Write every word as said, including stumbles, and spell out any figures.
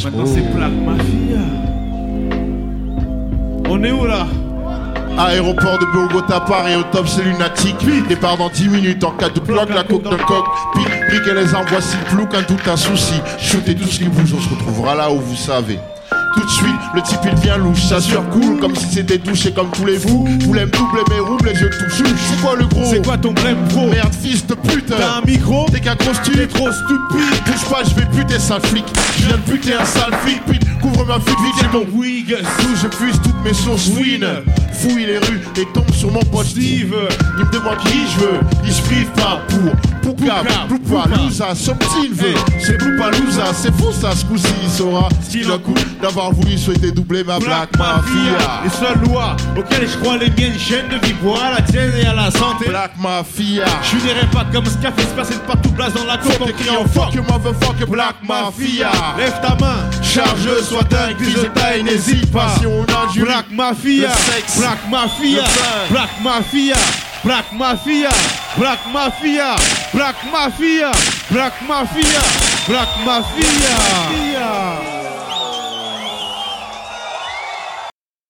Cosmo. Maintenant c'est Black Mafia. On est où là? Aéroport de Bogota, Paris au top, c'est lunatique. Départ dans dix minutes en cas de bloc, la coque de coq. Pique, briquez les armes, voici le flou quand tout un souci. Shootez tout ce qui bouge, on se retrouvera là où vous savez. Tout de suite, le type il devient louche, ça surcoule comme si c'était douché comme tous les fous. Vous l'aimez doubler mes roubles et je touche. C'est quoi le gros? C'est quoi ton blême pro? Merde, fils de pute. T'as un micro? T'es qu'un gros style. T'es trop stupide. Bouge pas, je vais buter sale flic. Je viens de buter un sale flic. Pute, couvre ma fuite vite, j'ai mon wig. D'où je puise toutes mes sources win. Fouille les rues et tombe sur mon pote Steve. Il me demande qui je veux. Il se prive pas pour Pouka, Poupa, Louza, son petit veut. C'est Poupa, Louza, c'est fou ça, ce coup-ci il saura ce qu'il en coûte d'avoir voulu souhaiter doubler ma Black, Black Mafia. Les seules lois auxquelles je crois, les miennes, chaîne de vie pour à la tienne et à la santé. Black Mafia. Je n'irai pas comme ce qu'a fait se passer de partout place dans la côte en criant fuck you motherfucker Black Mafia. Lève ta main, charge, sois dingue, prise de taille, n'hésite pas. Si on a du Black Mafia, Black Mafia, Black Mafia, Black Mafia, Black Mafia, Black Mafia, Black Mafia, Black Mafia.